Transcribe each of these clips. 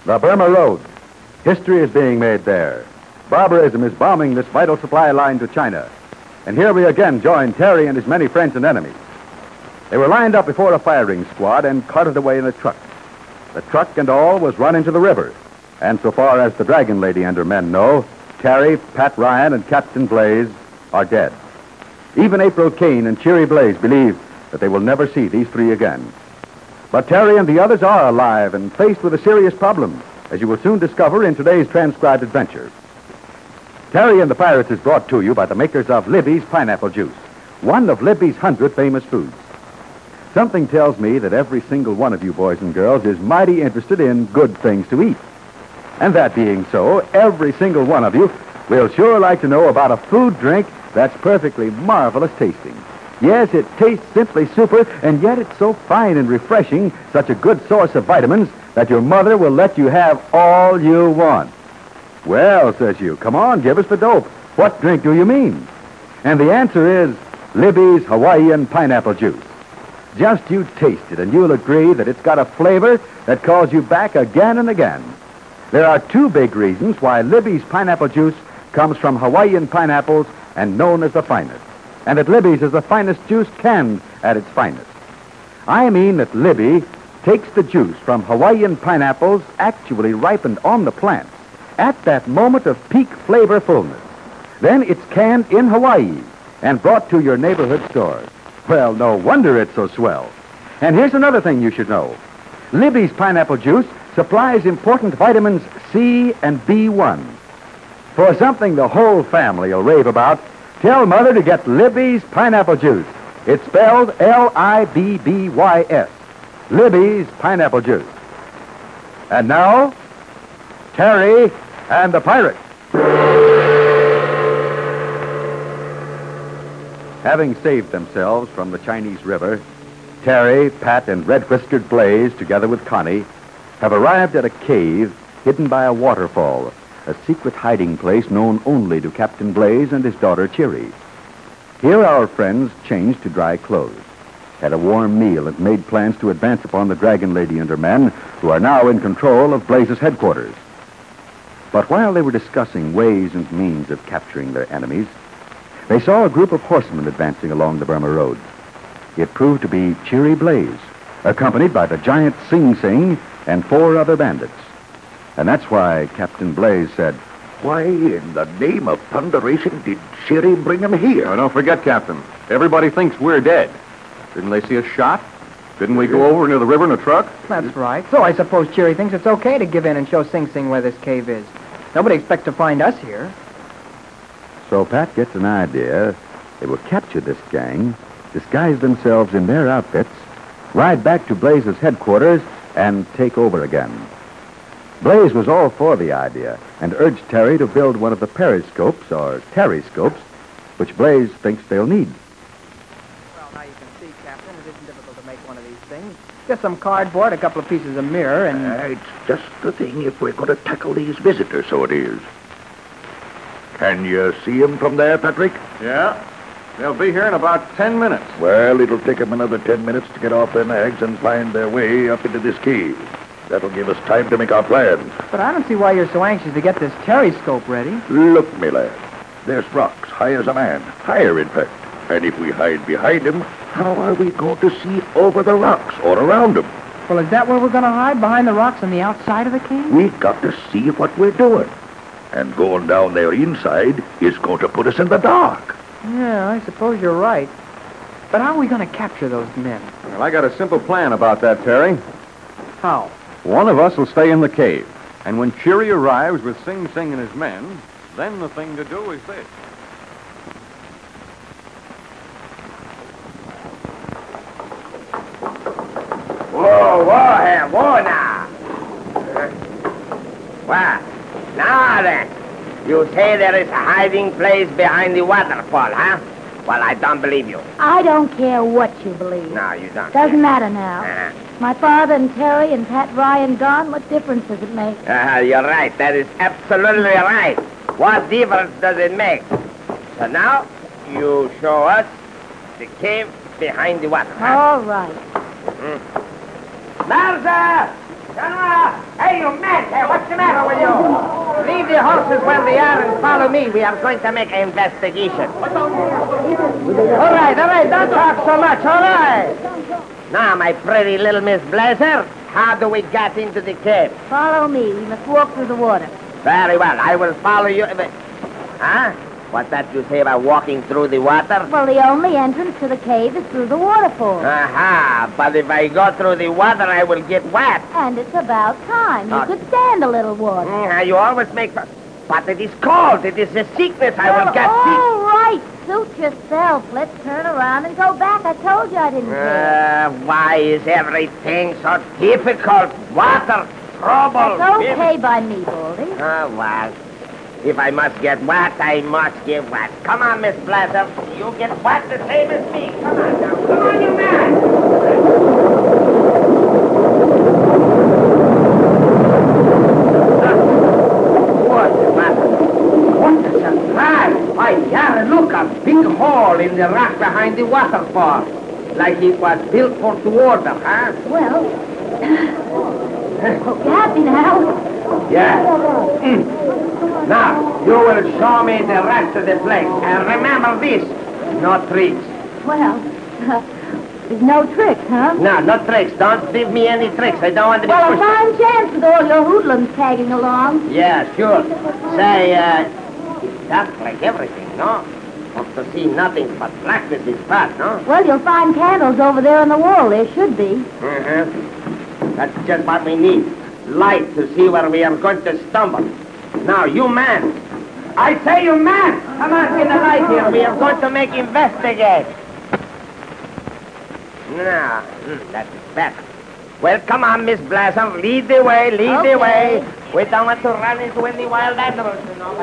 The Burma Road. History is being made there. Barbarism is bombing this vital supply line to China. And here we again join Terry and his many friends and enemies. They were lined up before a firing squad and carted away in a truck. The truck and all was run into the river. And so far as the Dragon Lady and her men know, Terry, Pat Ryan, and Captain Blaze are dead. Even April Kane and Cheery Blaze believe that they will never see these three again. But Terry and the others are alive and faced with a serious problem, as you will soon discover in today's transcribed adventure. Terry and the Pirates is brought to you by the makers of Libby's Pineapple Juice, one of Libby's 100 famous foods. Something tells me that every single one of you boys and girls is mighty interested in good things to eat. And that being so, every single one of you will sure like to know about a food drink that's perfectly marvelous tasting. Yes, it tastes simply super, and yet it's so fine and refreshing, such a good source of vitamins, that your mother will let you have all you want. Well, says you, come on, give us the dope. What drink do you mean? And the answer is Libby's Hawaiian Pineapple Juice. Just you taste it, and you'll agree that it's got a flavor that calls you back again and again. There are two big reasons why Libby's Pineapple Juice comes from Hawaiian pineapples and known as the finest. And that Libby's is the finest juice canned at its finest. I mean that Libby takes the juice from Hawaiian pineapples actually ripened on the plants at that moment of peak flavor fullness. Then it's canned in Hawaii and brought to your neighborhood stores. Well, no wonder it's so swell. And here's another thing you should know. Libby's Pineapple Juice supplies important vitamins C and B1. For something the whole family will rave about, tell Mother to get Libby's Pineapple Juice. It's spelled L-I-B-B-Y-S. Libby's Pineapple Juice. And now, Terry and the Pirates. Having saved themselves from the Chinese River, Terry, Pat, and Red-Whiskered Blaze, together with Connie, have arrived at a cave hidden by a waterfall, a secret hiding place known only to Captain Blaze and his daughter Cheery. Here our friends changed to dry clothes, had a warm meal, and made plans to advance upon the Dragon Lady and her men, who are now in control of Blaze's headquarters. But while they were discussing ways and means of capturing their enemies, they saw a group of horsemen advancing along the Burma Road. It proved to be Cheery Blaze, accompanied by the giant Sing Sing and 4 other bandits. And that's why Captain Blaze said, Why in the name of thunderation did Cheery bring him here? Oh, don't forget, Captain. Everybody thinks we're dead. Didn't they see us shot? Didn't we go over near the river in a truck? That's right. So I suppose Cheery thinks it's okay to give in and show Sing Sing where this cave is. Nobody expects to find us here. So Pat gets an idea. They will capture this gang, disguise themselves in their outfits, ride back to Blaze's headquarters, and take over again. Blaze was all for the idea and urged Terry to build one of the periscopes, or terryscopes, which Blaze thinks they'll need. Well, now you can see, Captain, it isn't difficult to make one of these things. Just some cardboard, a couple of pieces of mirror, and... It's just the thing if we're going to tackle these visitors, so it is. Can you see them from there, Patrick? Yeah. They'll be here in about 10 minutes. Well, it'll take them another 10 minutes to get off their nags and find their way up into this cave. That'll give us time to make our plans. But I don't see why you're so anxious to get this terryscope ready. Look, me lad. There's rocks high as a man. Higher, in fact. And if we hide behind them, how are we going to see over the rocks or around them? Well, is that where we're going to hide, behind the rocks on the outside of the cave? We've got to see what we're doing. And going down there inside is going to put us in the dark. Yeah, I suppose you're right. But how are we going to capture those men? Well, I got a simple plan about that, Terry. How? One of us will stay in the cave. And when Cheery arrives with Sing Sing and his men, then the thing to do is this. Whoa now. What? Now then, you say there is a hiding place behind the waterfall, huh? Well, I don't believe you. I don't care what you believe. No, you don't. Doesn't matter now. My father and Terry and Pat Ryan gone, what difference does it make? You're right. That is absolutely right. What difference does it make? So now, you show us the cave behind the waterfall. All right. Martha! Shana! Hey, you man! Hey, what's the matter with you? Leave the horses where they are and follow me. We are going to make an investigation. All right. Don't talk so much. All right. Now, my pretty little Miss Blazer, how do we get into the cave? Follow me. We must walk through the water. Very well. I will follow you. Huh? What's that you say about walking through the water? Well, the only entrance to the cave is through the waterfall. Aha. But if I go through the water, I will get wet. And it's about time. You could stand a little water. You always make... But it is cold. It is a sickness. I will get sick. All right. Suit yourself. Let's turn around and go back. I told you I didn't care. Why is everything so difficult? Water, trouble. It's okay by me, Baldy. Well, if I must get wet, I must get wet. Come on, Miss Blazer. You get wet the same as me. Come on now. Come on, you man. What's the matter? What a surprise! Why, yeah, look, a big hole in the rock behind the waterfall. Like it was built for the water, huh? Well, hope you're happy now. Yeah. Now, you will show me the rest of the place. And remember this, no tricks. Well, there's no tricks, huh? No, no tricks. Don't give me any tricks. I don't want to be Well, a pushed. fine chance with all your hoodlums tagging along. Yeah, sure. Say, it's dark like everything, no? Hope to see nothing but blackness is bad, no? Well, you'll find candles over there on the wall. There should be. Uh-huh. That's just what we need. Light to see where we are going to stumble. Now, you man. I say you man. Come on, get the light here. We are going to investigate. Now, that is better. Well, come on, Miss Blazer. Lead the way, lead the way. We don't want to run into any wild animals, you know.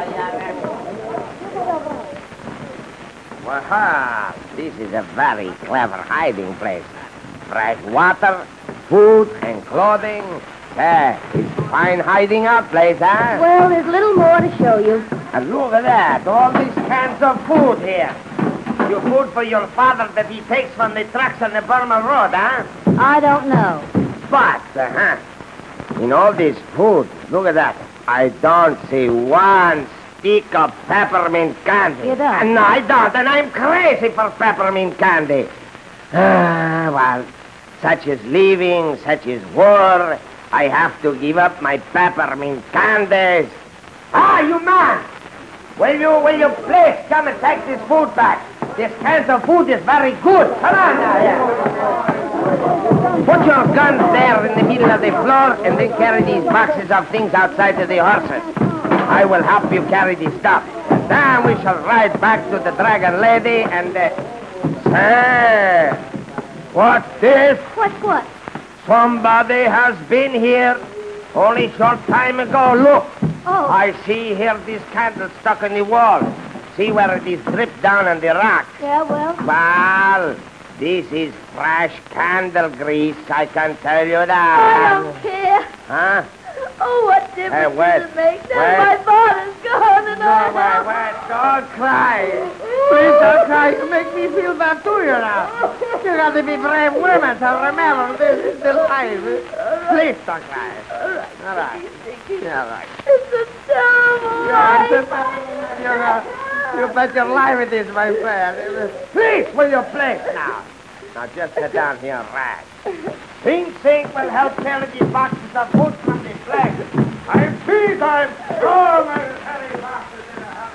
Aha, this is a very clever hiding place. Fresh water, food, and clothing. It's a fine hiding out place, huh? Well, there's little more to show you. And look at that, all these cans of food here. Your food for your father that he takes from the trucks on the Burma Road, huh? I don't know. But, in all this food, look at that. I don't see one stick of peppermint candy. You don't? No, I don't, and I'm crazy for peppermint candy. Well, such is living, such is war. I have to give up my peppermint candies. You man! Will you please come and take this food back? This can of food is very good. Come on now, yeah. Put your guns there in the middle of the floor and then carry these boxes of things outside to the horses. I will help you carry the stuff. And then we shall ride back to the Dragon Lady and... Say, what's this? What's what? Somebody has been here only short time ago. Look. Oh. I see here this candle stuck in the wall. See where it is dripped down on the rock. Yeah, well. Well, this is fresh candle grease, I can tell you I that. don't care. Huh? Oh, what difference does it make? Now wait. my father's gone and Wait, don't cry. Please don't cry. You make me feel bad too, you know. You got to be brave women, so remember, this is the life. Please don't cry. All right. All right. It's a terrible life. You bet your life it is, my friend. Please, will you please now? Now just sit down here and rest. Sing will help carry these boxes of food from the flag. I'm peace, I'm strong, I'll carry boxes in the house.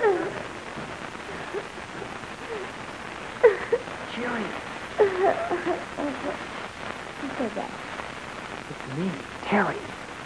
Jerry, Who said that? it's me, Terry.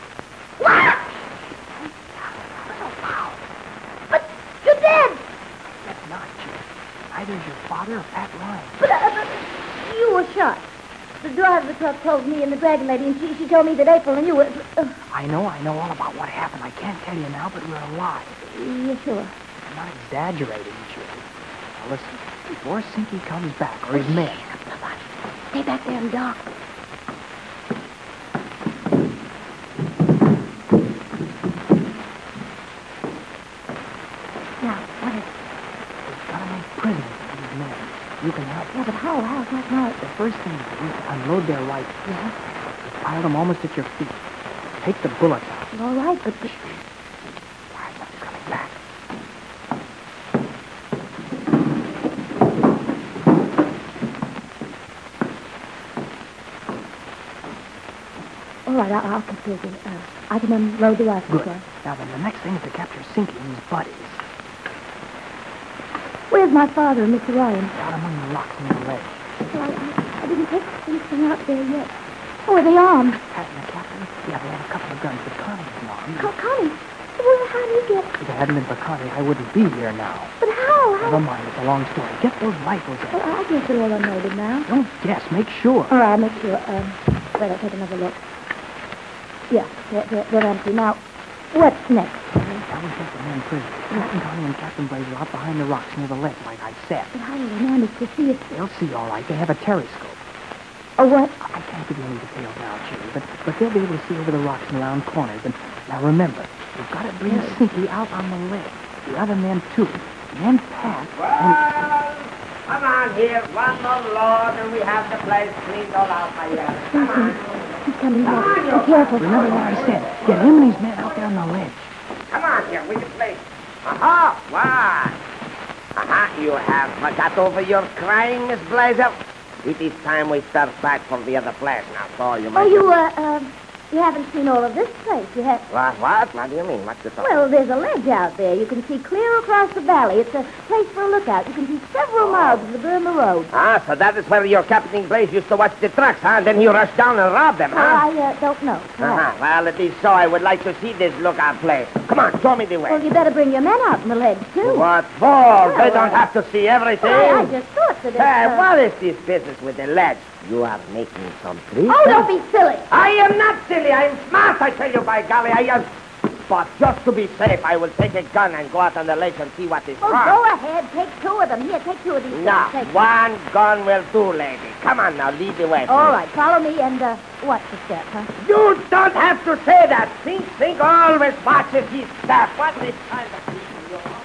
But you're dead. That's not Jerry. Either your father or Pat Ryan. But you were shot. The driver of the truck told me and the Dragon Lady, and she told me that April and you were... I know all about what happened. I can't tell you now, but we're alive. You sure? I'm not exaggerating, Jerry. Now listen, before Sinky comes back, or his men... Stay back there in the dark. Now, what is it? We've got to make prisoners of these men. You can help. Yeah, but how? How's that right? The first thing is to unload their rifles. Yeah? Pile them almost at your feet. Take the bullets out. All right, but... Somebody's coming back. All right, I'll keep busy. I can unload the rifle, Good. sir. Now, then, the next thing is to capture Sinky and his buddies. Where's my father and Mr. Ryan? Down among the rocks near the ledge. Well, I didn't take anything out there yet. Oh, are they armed? Pat and the captain? Yeah, they have a couple of guns, but Connie isn't armed. Connie? Well, how do you get... If it hadn't been for Connie, I wouldn't be here now. But how? Never mind, it's a long story. Get those rifles in. Well, I guess they're all unloaded now. Don't guess, make sure. All right, I'll make sure. Wait, I'll take another look. Yeah, they're empty. Now, what's next? That was just the men prisoners. Pat and Connie and Captain Blaze are out behind the rocks near the ledge, like I said. But how will they manage to see it? They'll see all right. They have a telescope. A what? I can't give you any details now, Jerry, but they'll be able to see over the rocks and around corners. And now remember, we've got to bring Sinky out on the ledge. The other men, too. And then Pat Well, come on here. One more load, and we have the place cleaned all out by here. Come on. He's coming back. Be careful. Remember what I said. Get him and his men out there on the ledge. Come on here, we can play. Aha! What? Aha, you have forgot over your crying, Miss Blazer. It is time we start back for the other place now, so you might... You haven't seen all of this place. You have... What? What do you mean? What's the talk? Well, there's a ledge out there. You can see clear across the valley. It's a place for a lookout. You can see several miles of the Burma Road. Ah, so that is where your Captain Blaze used to watch the trucks, huh? And then he rushed down and robbed them, huh? I don't know. Uh-huh. Well, it is so. I would like to see this lookout place. Come on, show me the way. Well, you better bring your men out on the ledge, too. What for? They don't have to see everything. I just thought that Hey, what is this business with the ledge? You are making some trees? Oh, don't be silly. I am not silly. I am smart, I tell you, by golly. I am... But just to be safe, I will take a gun and go out on the lake and see what is Oh, wrong. go ahead. Take two of them. Here, take two of these. No, guns. Take one gun will do, lady. Come on now, lead the way. All please. right, follow me and watch the step, huh? You don't have to say that. Think always watches his step. What is kind of people you are?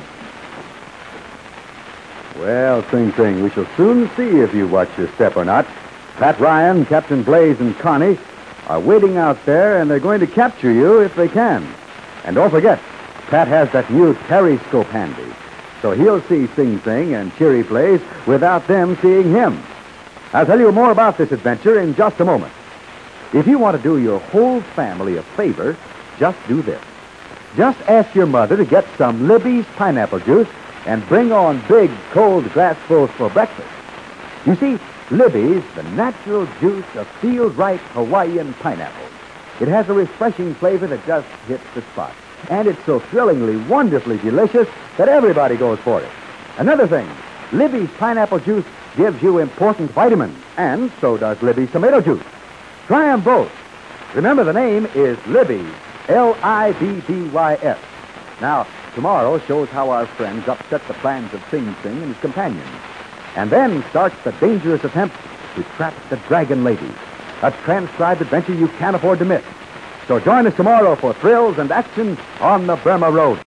Well, Sing Sing, we shall soon see if you watch your step or not. Pat Ryan, Captain Blaze, and Connie are waiting out there, and they're going to capture you if they can. And don't forget, Pat has that new periscope handy, so he'll see Sing Sing and Cheery Blaze without them seeing him. I'll tell you more about this adventure in just a moment. If you want to do your whole family a favor, just do this. Just ask your mother to get some Libby's pineapple juice and bring on big, cold glassfuls for breakfast. You see, Libby's, the natural juice of field-ripe Hawaiian pineapples. It has a refreshing flavor that just hits the spot. And it's so thrillingly, wonderfully delicious that everybody goes for it. Another thing, Libby's pineapple juice gives you important vitamins, and so does Libby's tomato juice. Try them both. Remember, the name is Libby's, Libbys. Now, tomorrow shows how our friends upset the plans of Sing Sing and his companions. And then starts the dangerous attempt to trap the Dragon Lady, a transcribed adventure you can't afford to miss. So join us tomorrow for thrills and action on the Burma Road.